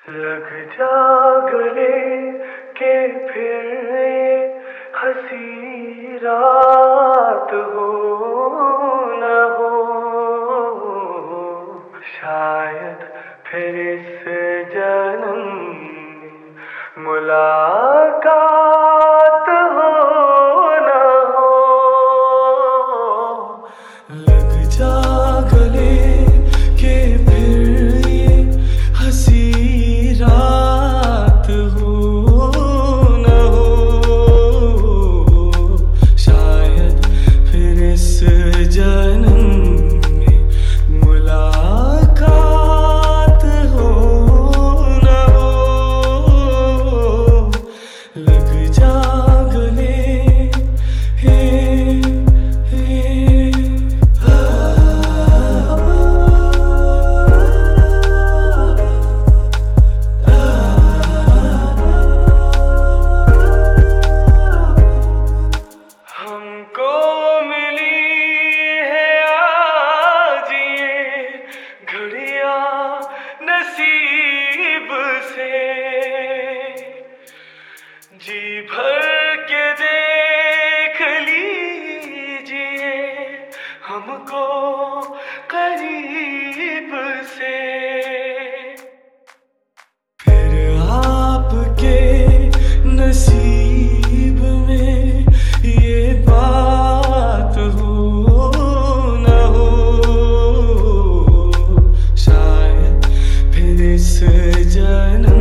लग जा गले के फिर ये हंसी रात हो न हो, शायद फिर इस जन्म में मुलाकात हो न हो। लग जा गले के फिर ये हंसी रात हो न हो, शायद फिर इस जन्म में मुलाकात हो न हो। लग जा गले हे हमको मिली है आज ये घड़ियां नसीब से, जी भर के देख लीजिए हमको करीब से। फिर आपके नसीब में ये बात हो न हो, शायद फिर इस जन्म